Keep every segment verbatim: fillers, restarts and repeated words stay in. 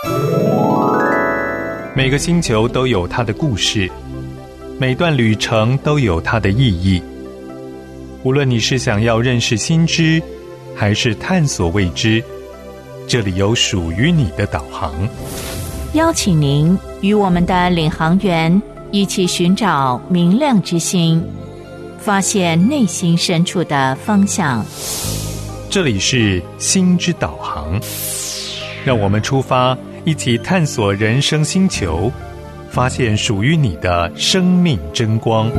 每个星球都有它的故事，每段旅程都有它的意义。无论你是想要认识新知，还是探索未知，这里有属于你的导航。 邀请您与我们的领航员一起寻找明亮之星，发现内心深处的方向。 这里是心之导航，让我们出发，一起探索人生星球，发现属于你的生命真光。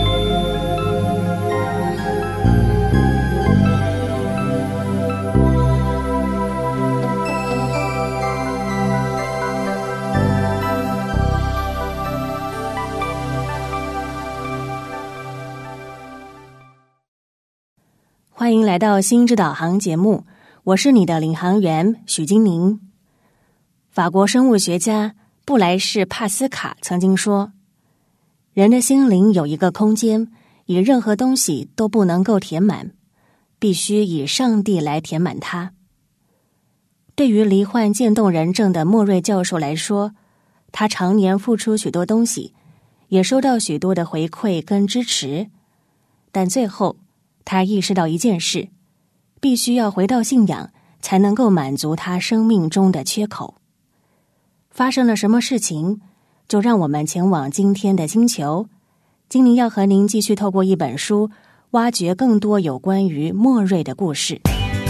欢迎来到心之导航节目，我是你的领航员许金宁。法国生物学家布莱士帕斯卡曾经说，人的心灵有一个空间，以任何东西都不能够填满，必须以上帝来填满它。对于罹患渐冻人症的莫瑞教授来说，他常年付出许多东西，也收到许多的回馈跟支持，但最后他意识到一件事，必须要回到信仰，才能够满足他生命中的缺口。发生了什么事情？就让我们前往今天的星球。今天要和您继续透过一本书，挖掘更多有关于莫瑞的故事。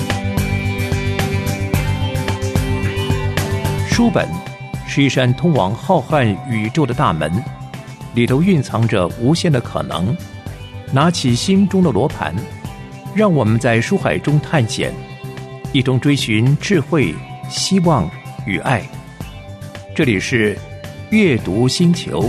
书本是一扇通往浩瀚宇宙的大门，里头蕴藏着无限的可能。拿起心中的罗盘，让我们在书海中探险，一同追寻智慧、希望与爱。这里是阅读星球。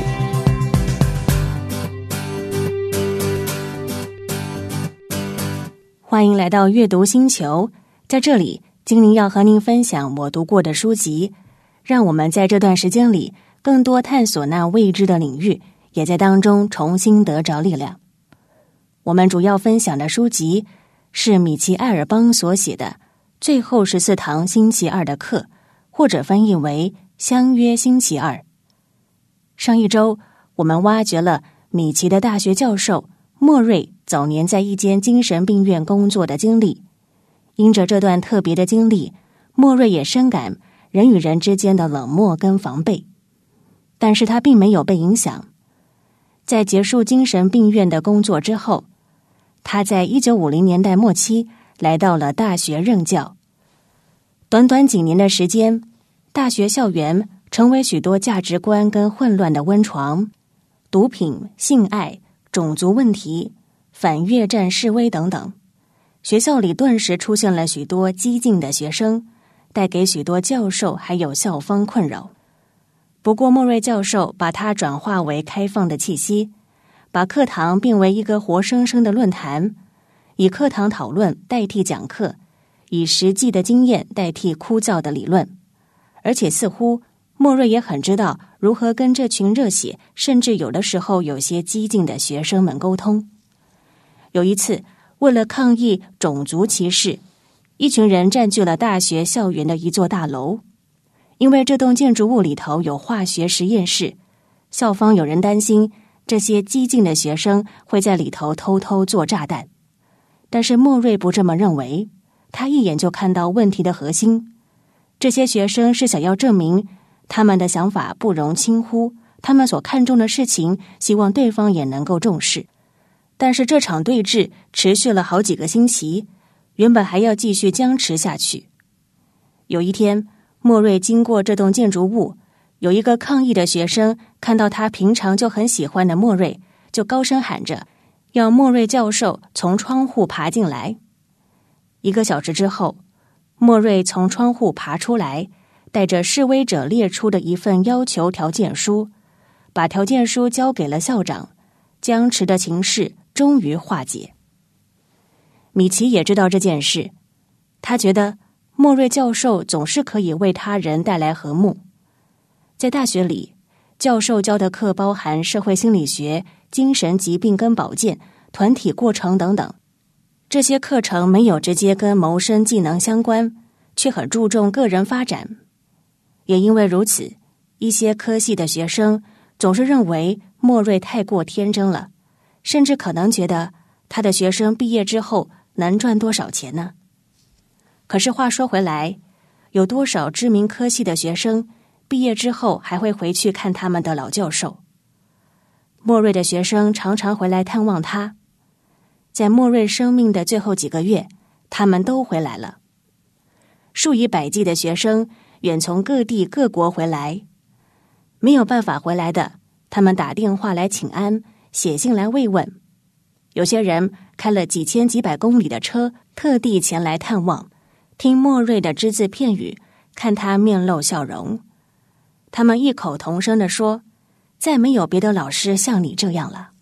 欢迎来到阅读星球，在这里精灵要和您分享我读过的书籍，让我们在这段时间里更多探索那未知的领域，也在当中重新得着力量。我们主要分享的书籍是米奇·艾尔邦所写的《最后十四堂星期二的课》，或者翻译为《相约星期二》。上一周，我们挖掘了米奇的大学教授莫瑞早年在一间精神病院工作的经历。因着这段特别的经历，莫瑞也深感人与人之间的冷漠跟防备。但是他并没有被影响。在结束精神病院的工作之后，他在一九五零年代末期来到了大学任教。短短几年的时间，大学校园成为许多价值观跟混乱的温床，毒品、性爱、种族问题、反越战示威等等。学校里顿时出现了许多激进的学生，带给许多教授还有校方困扰。不过莫瑞教授把它转化为开放的气息，把课堂变为一个活生生的论坛，以课堂讨论代替讲课，以实际的经验代替枯燥的理论。而且似乎莫瑞也很知道如何跟这群热血，甚至有的时候有些激进的学生们沟通。有一次，为了抗议种族歧视，一群人占据了大学校园的一座大楼。因为这栋建筑物里头有化学实验室，校方有人担心这些激进的学生会在里头偷偷做炸弹。但是莫瑞不这么认为，他一眼就看到问题的核心。这些学生是想要证明他们的想法不容轻忽，他们所看重的事情，希望对方也能够重视。但是这场对峙持续了好几个星期，原本还要继续僵持下去。有一天，莫瑞经过这栋建筑物，有一个抗议的学生看到他平常就很喜欢的莫瑞，就高声喊着要莫瑞教授从窗户爬进来。一个小时之后，莫瑞从窗户爬出来，带着示威者列出的一份要求条件书，把条件书交给了校长，僵持的情势终于化解。米奇也知道这件事，他觉得莫瑞教授总是可以为他人带来和睦。在大学里，教授教的课包含社会心理学、精神疾病跟保健、团体过程等等。这些课程没有直接跟谋生技能相关，却很注重个人发展。 也因为如此，一些科系的学生总是认为莫瑞太过天真了，甚至可能觉得他的学生毕业之后能赚多少钱呢？可是话说回来，有多少知名科系的学生毕业之后还会回去看他们的老教授？莫瑞的学生常常回来探望他，在莫瑞生命的最后几个月，他们都回来了。数以百计的学生远从各地各国回来，没有办法回来的，他们打电话来请安，写信来慰问。有些人开了几千几百公里的车，特地前来探望，听莫瑞的只字片语，看他面露笑容。他们异口同声地说，再没有别的老师像你这样了。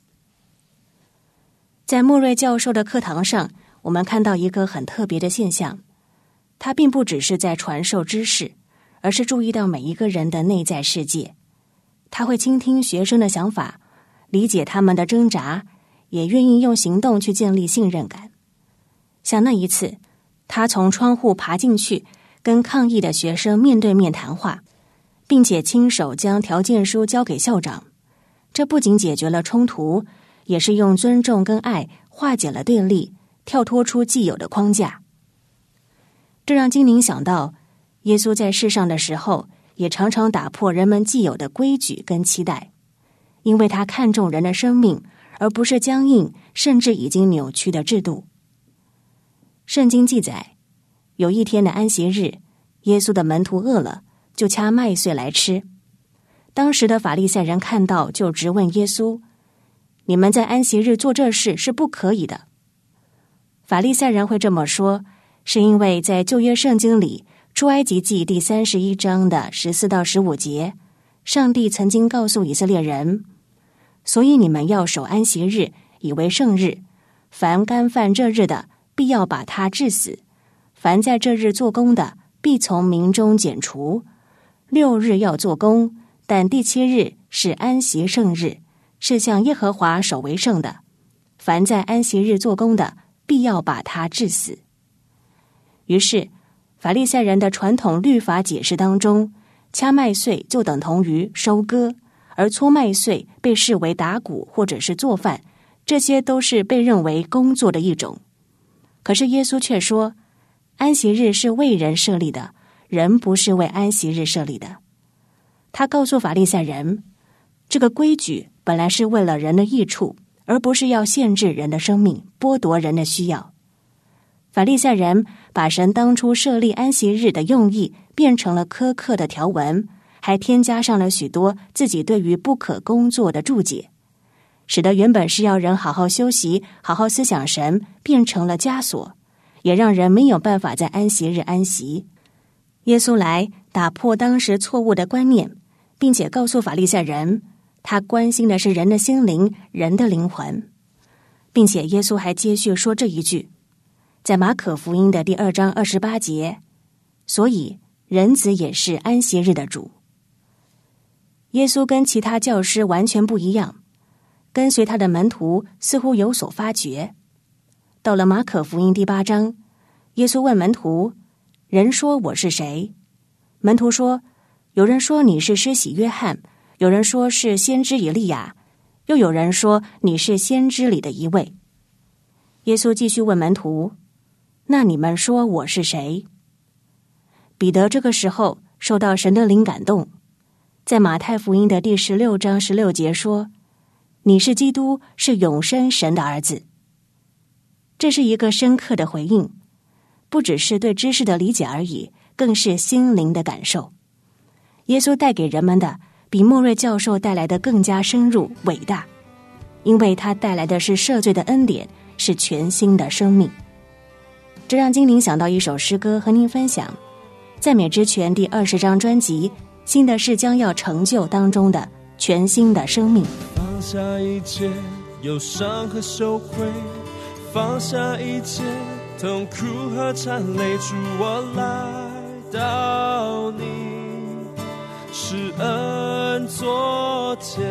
在莫瑞教授的课堂上，我们看到一个很特别的现象，他并不只是在传授知识，而是注意到每一个人的内在世界。他会倾听学生的想法，理解他们的挣扎，也愿意用行动去建立信任感。像那一次，他从窗户爬进去，跟抗议的学生面对面谈话，并且亲手将条件书交给校长。这不仅解决了冲突，也是用尊重跟爱化解了对立，跳脱出既有的框架。这让精灵想到，耶稣在世上的时候，也常常打破人们既有的规矩跟期待，因为他看重人的生命，而不是僵硬甚至已经扭曲的制度。圣经记载，有一天的安息日，耶稣的门徒饿了，就掐麦穗来吃。当时的法利赛人看到，就质问耶稣，你们在安息日做这事是不可以的。法利赛人会这么说，是因为在旧约圣经里，出埃及记第三十一章的十四到十五节，上帝曾经告诉以色列人，所以你们要守安息日，以为圣日，凡干犯这日的，必要把他治死，凡在这日做工的，必从民中剪除。六日要做工，但第七日是安息圣日，是向耶和华守为圣的。凡在安息日做工的，必要把他治死。于是法利赛人的传统律法解释当中，掐麦穗就等同于收割，而搓麦穗被视为打谷或者是做饭，这些都是被认为工作的一种。可是耶稣却说，安息日是为人设立的，人不是为安息日设立的。他告诉法利赛人，这个规矩本来是为了人的益处，而不是要限制人的生命，剥夺人的需要。法利赛人把神当初设立安息日的用意变成了苛刻的条文，还添加上了许多自己对于不可工作的注解，使得原本是要人好好休息、好好思想神，变成了枷锁，也让人没有办法在安息日安息。耶稣来打破当时错误的观念，并且告诉法利赛人，他关心的是人的心灵、人的灵魂。并且耶稣还接续说这一句，在马可福音的第二章二十八节，所以人子也是安息日的主。耶稣跟其他教师完全不一样，跟随他的门徒似乎有所发觉。到了马可福音第八章，耶稣问门徒，人说我是谁？门徒说，有人说你是施洗约翰，有人说是先知以利亚，又有人说你是先知里的一位。耶稣继续问门徒，那你们说我是谁？彼得这个时候受到神的灵感动，在马太福音的第十六章十六节说，你是基督，是永生神的儿子。这是一个深刻的回应，不只是对知识的理解而已，更是心灵的感受。耶稣带给人们的比莫瑞教授带来的更加深入伟大，因为他带来的是赦罪的恩典，是全新的生命。这让精灵想到一首诗歌和您分享，赞美之泉第二十张专辑《新的事将要成就》当中的全新的生命。 放下一切忧伤和羞愧，放下一切痛苦和惨泪，主我来到你施恩座前，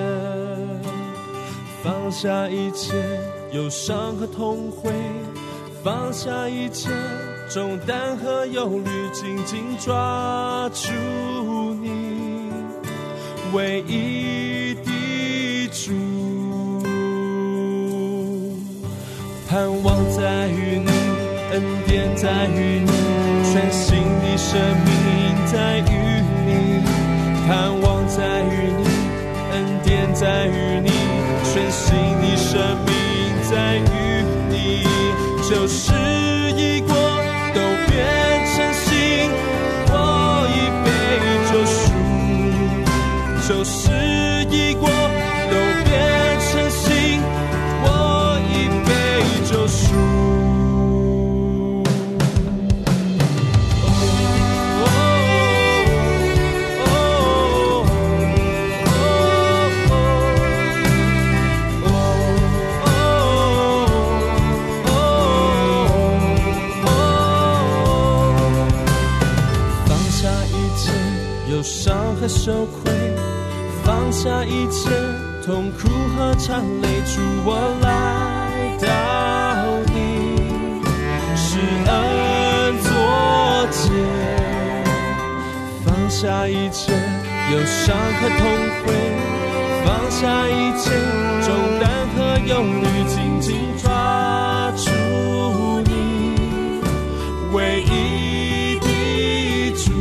放下一切忧伤和痛悔，放下一切重担和忧虑紧紧抓住你唯一的主，盼望在于你，恩典在于你，全新的生命在于你，盼望在于你，恩典在于你，全新的生命在于你，旧事已过都变成新，我已被救赎，旧事已过都变成新，我已被救赎。忧伤和羞愧，放下一切痛苦和缠累，主我来到你，施恩作结，放下一切忧伤和痛悔，放下一切重担和忧虑，紧紧抓住你唯一的主，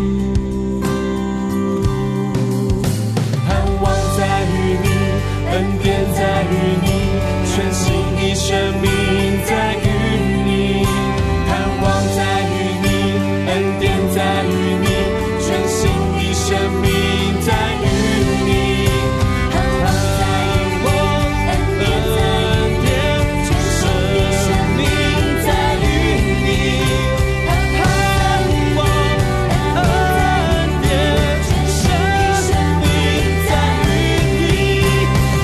恩典在于你，全新的生命在于你，盼望在于你，恩典在于你，全新的生命在于你，盼望恩典生命在于你，盼望恩典生命在于你，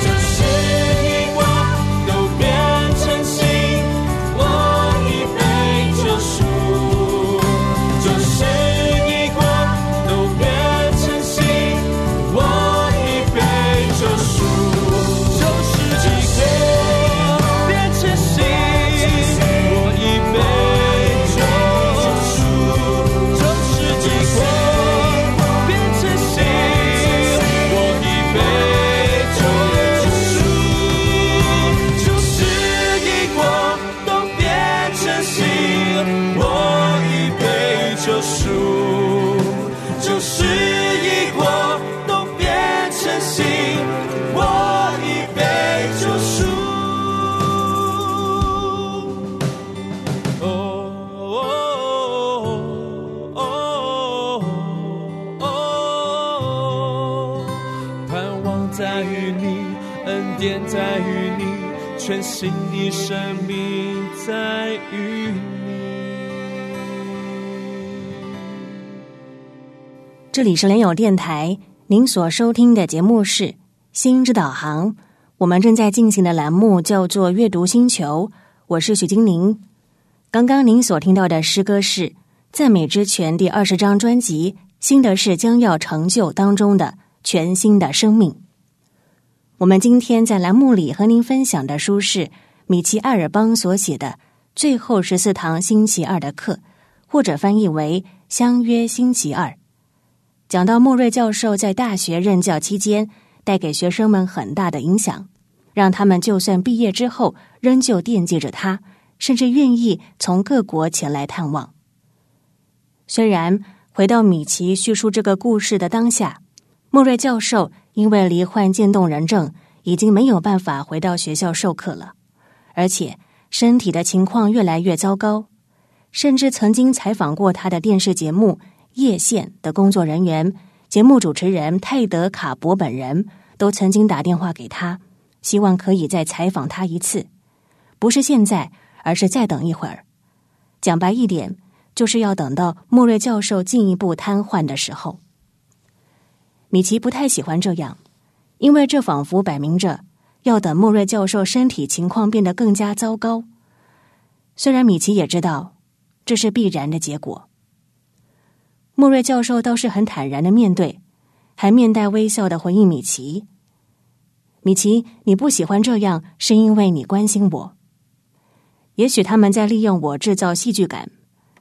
在于你，恩典在于你，全新的生命在于你。 这里是联友电台，您所收听的节目是心之导航，我们正在进行的栏目叫做阅读星球，我是许金玲。刚刚您所听到的诗歌是赞美之泉第二十章专辑新的事将要成就当中的全新的生命。我们今天在栏目里和您分享的书是米奇艾尔邦所写的最后十四堂星期二的课，或者翻译为相约星期二，讲到莫瑞教授在大学任教期间带给学生们很大的影响，让他们就算毕业之后仍旧惦记着他，甚至愿意从各国前来探望。虽然回到米奇叙述这个故事的当下，莫瑞教授因为罹患渐冻人症，已经没有办法回到学校授课了，而且身体的情况越来越糟糕，甚至曾经采访过他的电视节目《夜线》的工作人员、节目主持人泰德·卡伯本人都曾经打电话给他，希望可以再采访他一次，不是现在，而是再等一会儿。讲白一点，就是要等到莫瑞教授进一步瘫痪的时候。米奇不太喜欢这样，因为这仿佛摆明着要等莫瑞教授身体情况变得更加糟糕。虽然米奇也知道这是必然的结果。莫瑞教授倒是很坦然的面对，还面带微笑的回应米奇：米奇，你不喜欢这样是因为你关心我。也许他们在利用我制造戏剧感，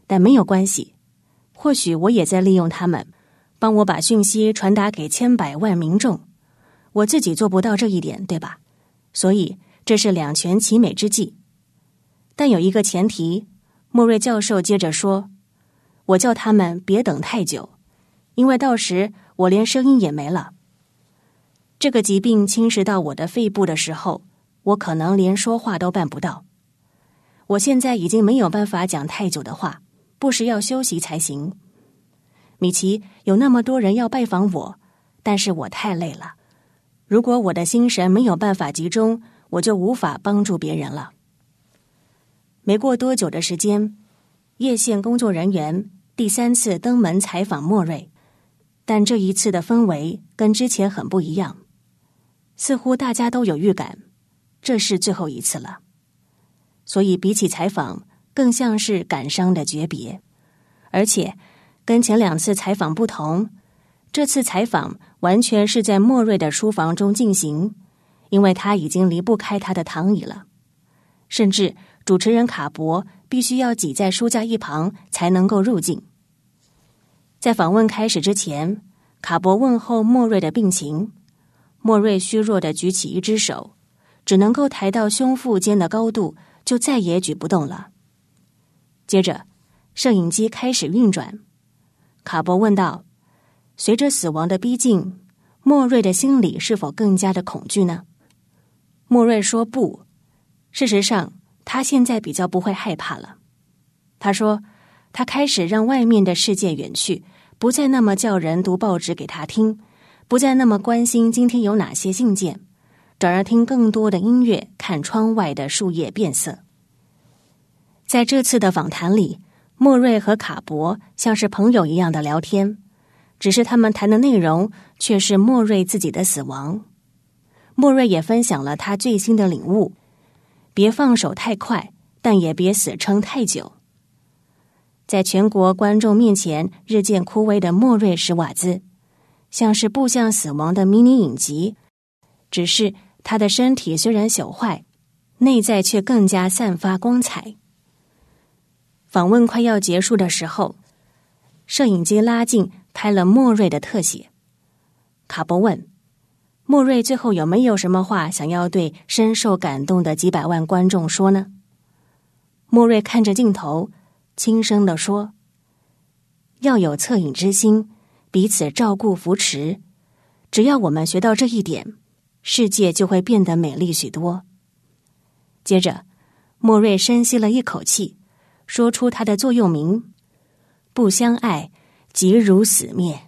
但没有关系，或许我也在利用他们，帮我把讯息传达给千百万民众。我自己做不到这一点，对吧？所以这是两全其美之计。但有一个前提，莫瑞教授接着说，我叫他们别等太久，因为到时我连声音也没了。这个疾病侵蚀到我的肺部的时候，我可能连说话都办不到。我现在已经没有办法讲太久的话，不时要休息才行。米奇，有那么多人要拜访我，但是我太累了。如果我的心神没有办法集中，我就无法帮助别人了。没过多久的时间，叶县工作人员第三次登门采访莫瑞，但这一次的氛围跟之前很不一样，似乎大家都有预感，这是最后一次了。所以比起采访，更像是感伤的诀别。而且跟前两次采访不同，这次采访完全是在莫瑞的书房中进行，因为他已经离不开他的躺椅了。甚至主持人卡博必须要挤在书架一旁才能够入境。在访问开始之前，卡博问候莫瑞的病情。莫瑞虚弱地举起一只手，只能够抬到胸腹间的高度，就再也举不动了。接着摄影机开始运转，卡博问道，随着死亡的逼近，莫瑞的心里是否更加的恐惧呢？莫瑞说不，事实上他现在比较不会害怕了。他说他开始让外面的世界远去，不再那么叫人读报纸给他听，不再那么关心今天有哪些信件，转而听更多的音乐，看窗外的树叶变色。在这次的访谈里，莫瑞和卡博像是朋友一样的聊天，只是他们谈的内容却是莫瑞自己的死亡。莫瑞也分享了他最新的领悟，别放手太快，但也别死撑太久。在全国观众面前日渐枯萎的莫瑞史瓦兹，像是步向死亡的迷你影集，只是他的身体虽然朽坏，内在却更加散发光彩。访问快要结束的时候，摄影机拉近拍了莫瑞的特写。卡博问莫瑞最后有没有什么话想要对深受感动的几百万观众说呢？莫瑞看着镜头，轻声地说，要有恻隐之心，彼此照顾扶持，只要我们学到这一点，世界就会变得美丽许多。接着莫瑞深吸了一口气，说出他的座右铭，不相爱即如死灭。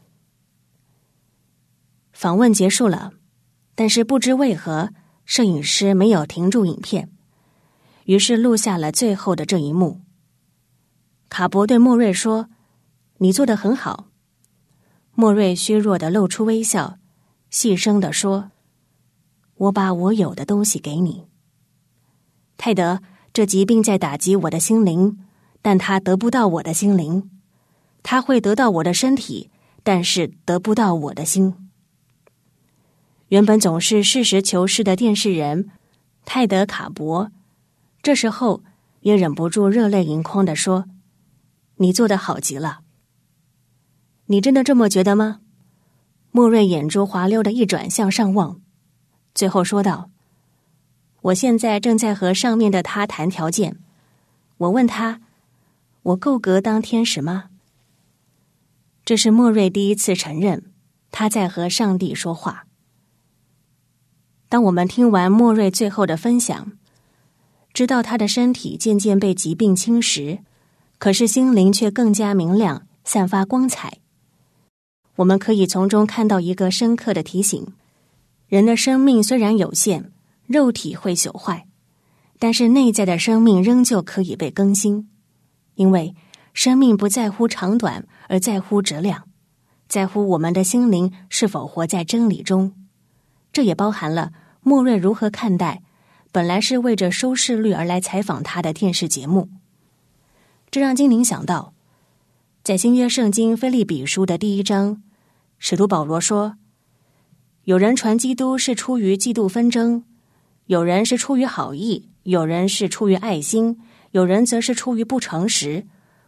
访问结束了，但是不知为何摄影师没有停住影片，于是录下了最后的这一幕。卡博对莫瑞说，你做得很好。莫瑞虚弱地露出微笑，细声地说，我把我有的东西给你。泰德，这疾病在打击我的心灵，但它得不到我的心灵。它会得到我的身体，但是得不到我的心。原本总是实事求是的电视人泰德·卡博，这时候也忍不住热泪盈眶地说，你做得好极了。你真的这么觉得吗？莫瑞眼珠滑溜的一转向上望，最后说道，我现在正在和上面的他谈条件。我问他，我够格当天使吗？这是莫瑞第一次承认他在和上帝说话。当我们听完莫瑞最后的分享，知道他的身体渐渐被疾病侵蚀，可是心灵却更加明亮，散发光彩。我们可以从中看到一个深刻的提醒，人的生命虽然有限，肉体会朽坏，但是内在的生命仍旧可以被更新，因为生命不在乎长短，而在乎质量，在乎我们的心灵是否活在真理中。这也包含了莫瑞如何看待本来是为着收视率而来采访他的电视节目。这让精灵想到，在新约圣经腓立比书的第一章，使徒保罗说，有人传基督是出于嫉妒纷争，有人是出于好意，有人是出于爱心，有人则是出于不诚实。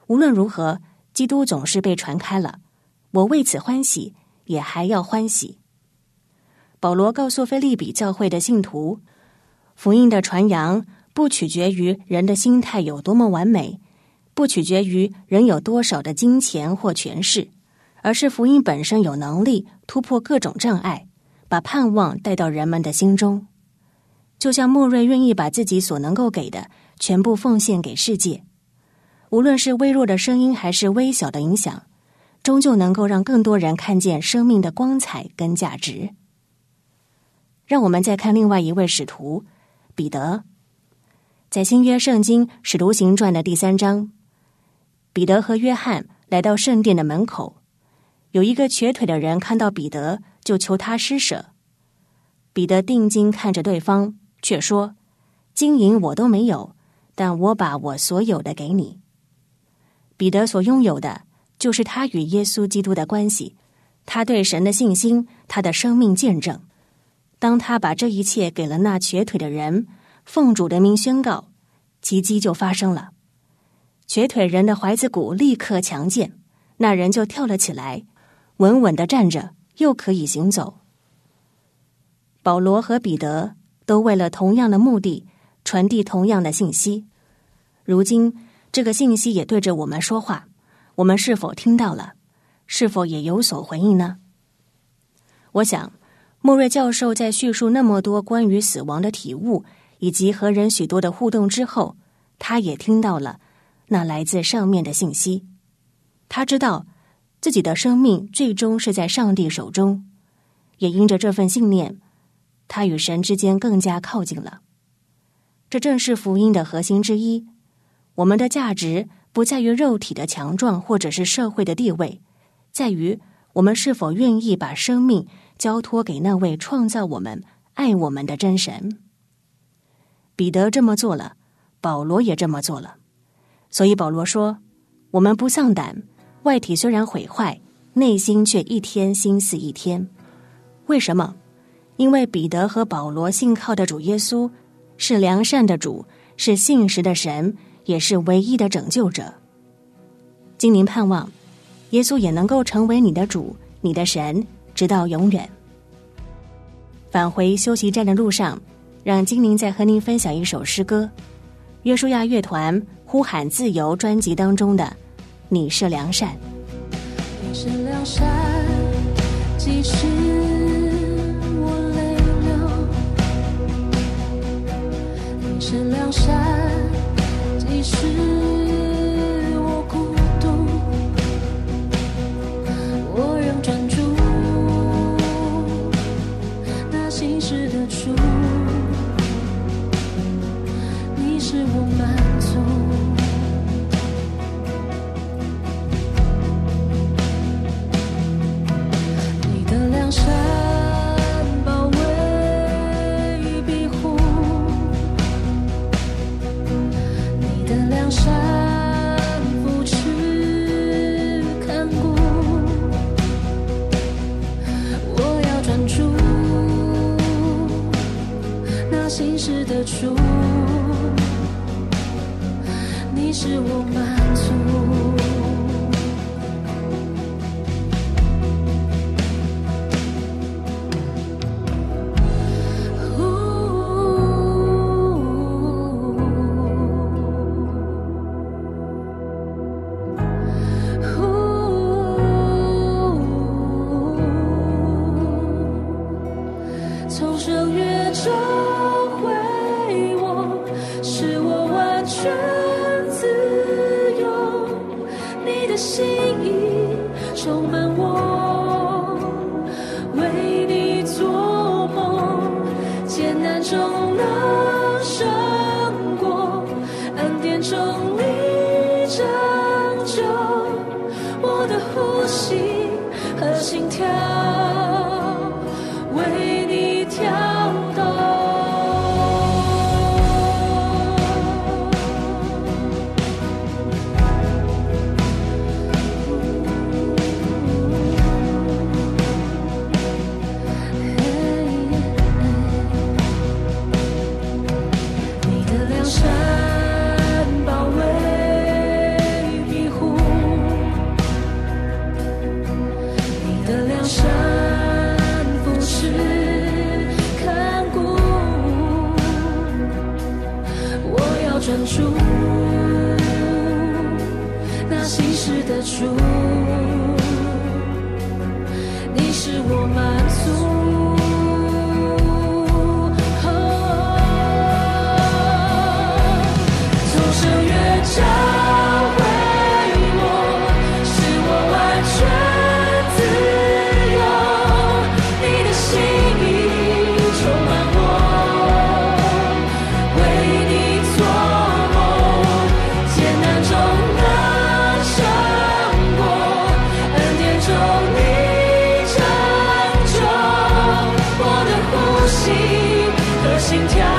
无论如何，基督总是被传开了，我为此欢喜，也还要欢喜。保罗告诉腓立比教会的信徒，福音的传扬不取决于人的心态有多么完美，不取决于人有多少的金钱或权势，而是福音本身有能力突破各种障碍，把盼望带到人们的心中。就像莫瑞愿意把自己所能够给的全部奉献给世界，无论是微弱的声音还是微小的影响，终究能够让更多人看见生命的光彩跟价值。让我们再看另外一位使徒彼得。在新约圣经使徒行传的第三章，彼得和约翰来到圣殿的门口，有一个瘸腿的人看到彼得，就求他施舍。彼得定睛看着对方，却说：金银我都没有，但我把我所有的给你。彼得所拥有的就是他与耶稣基督的关系，他对神的信心，他的生命见证。当他把这一切给了那瘸腿的人，奉主的名宣告，奇迹就发生了。瘸腿人的踝子骨立刻强健，那人就跳了起来，稳稳地站着，又可以行走。保罗和彼得都为了同样的目的，传递同样的信息。如今这个信息也对着我们说话，我们是否听到了？是否也有所回应呢？我想莫瑞教授在叙述那么多关于死亡的体悟，以及和人许多的互动之后，他也听到了那来自上面的信息。他知道自己的生命最终是在上帝手中，也因着这份信念，他与神之间更加靠近了。这正是福音的核心之一。我们的价值不在于肉体的强壮或者是社会的地位，在于我们是否愿意把生命交托给那位创造我们、爱我们的真神。彼得这么做了，保罗也这么做了。所以保罗说，我们不丧胆，外体虽然毁坏，内心却一天心思一天。为什么？因为彼得和保罗信靠的主耶稣是良善的主，是信实的神，也是唯一的拯救者。精灵盼望耶稣也能够成为你的主，你的神，直到永远。返回休息站的路上，让精灵再和您分享一首诗歌，约书亚乐团呼喊自由专辑当中的你是良善。 你是良善，即使我泪流，你是良善，即使我孤独，我仍专注那心事的主，你使我满足。你的良善包围庇护，你的良善扶持看顾，我要专注那心事的主，你使我满足。从圣约召回我，使我完全自由，你的心意充满我，为你做梦，艰难中能胜过，恩典中你拯救，我的呼吸和心跳为你跳动。你的良善包围庇护， 山扶持看顾，我要专注那心事的主，你使我满足。教会我，使我完全自由，你的心意充满我，为你做梦，艰难中能胜过，恩典中你拯救我的呼吸和心跳。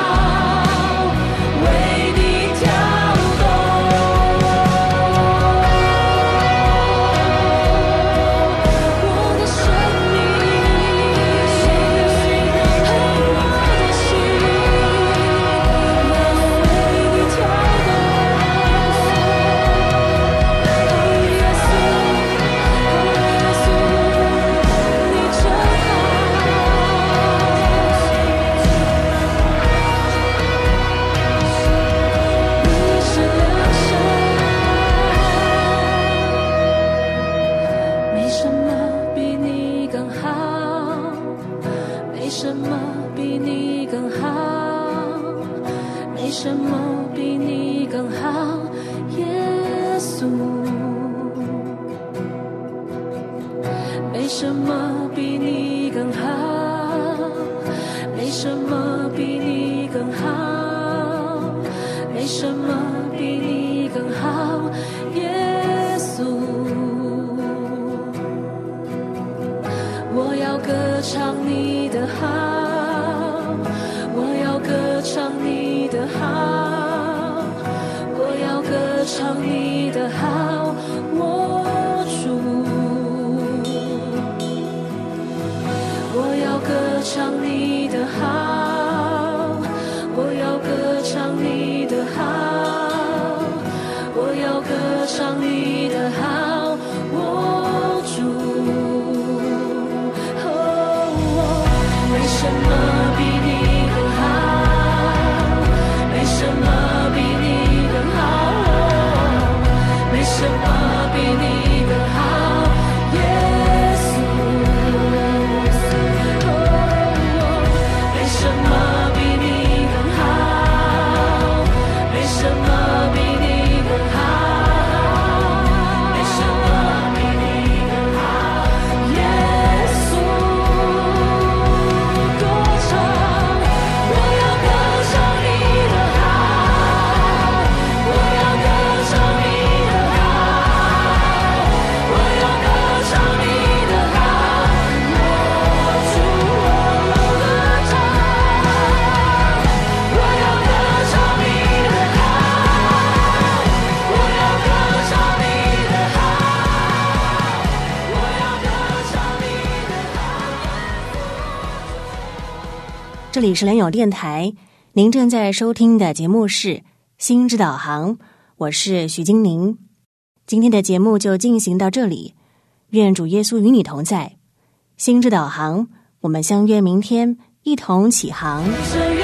这里是良友电台，您正在收听的节目是心之导航，我是徐金玲。今天的节目就进行到这里，愿主耶稣与你同在。心之导航，我们相约明天一同起航。